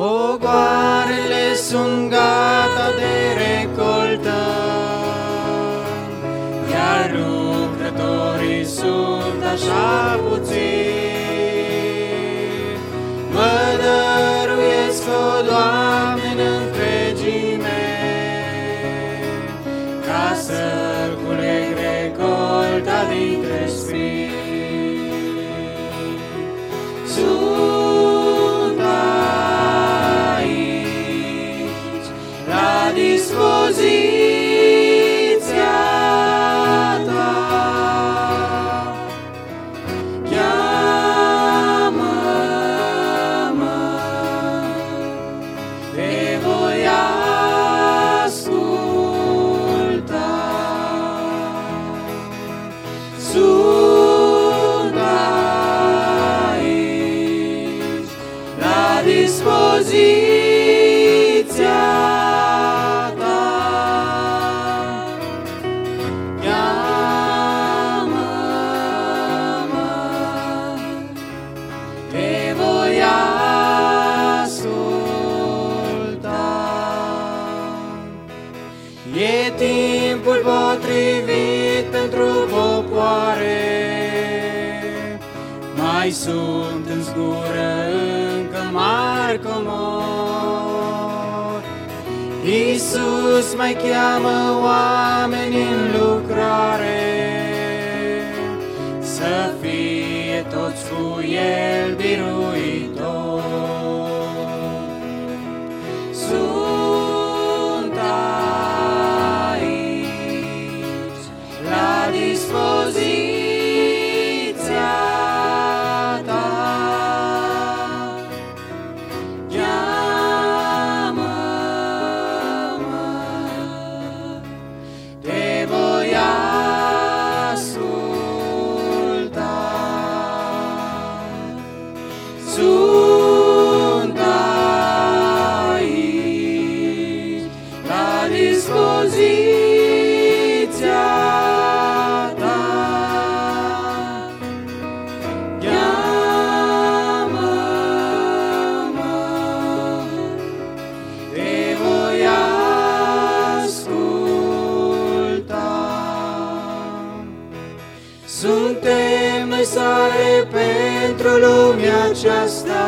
Pogoarele sunt gata de recoltă, iar lucrătorii sunt așa puțini. Mă dăruiesc, o Doamne, în întregime, ca să-l culeg recolta dintre spini. Sunt aici, la dispoziția ta. Cheamă-mă, te voi asculta. Sunt aici, la dispoziția ta. Cheamă-mă, te voi asculta. E timpul potrivit pentru popoare, mai sunt în zgură încă mari comori. Iisus mai cheamă oameni în lucrare, să fie toți cu El biruitori. Sunt aici, la dispoziția ta. Cheamă-mă, te voi asculta. Sunt aici, la dispoziția ta. Cheamă-mă, te voi asculta. Suntem noi sare pentru lumea aceasta,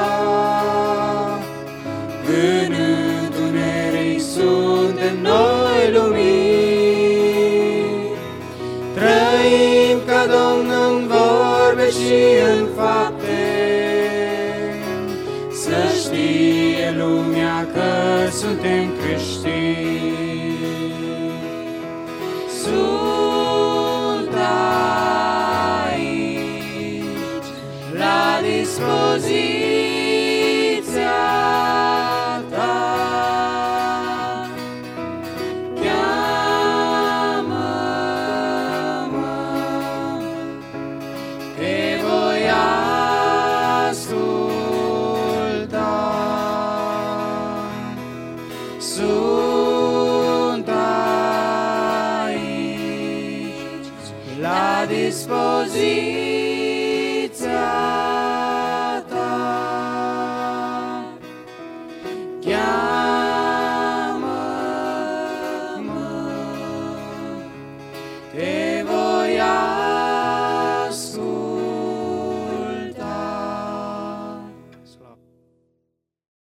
în întuneric suntem noi lumini. Trăim ca Domnul în vorbe și în fapte, să știe lumea că suntem creștini. Sunt aici, la dispoziția ta. Cheamă-mă, te voi asculta. Sunt aici, la dispoziția ta. Cheamă-mă, te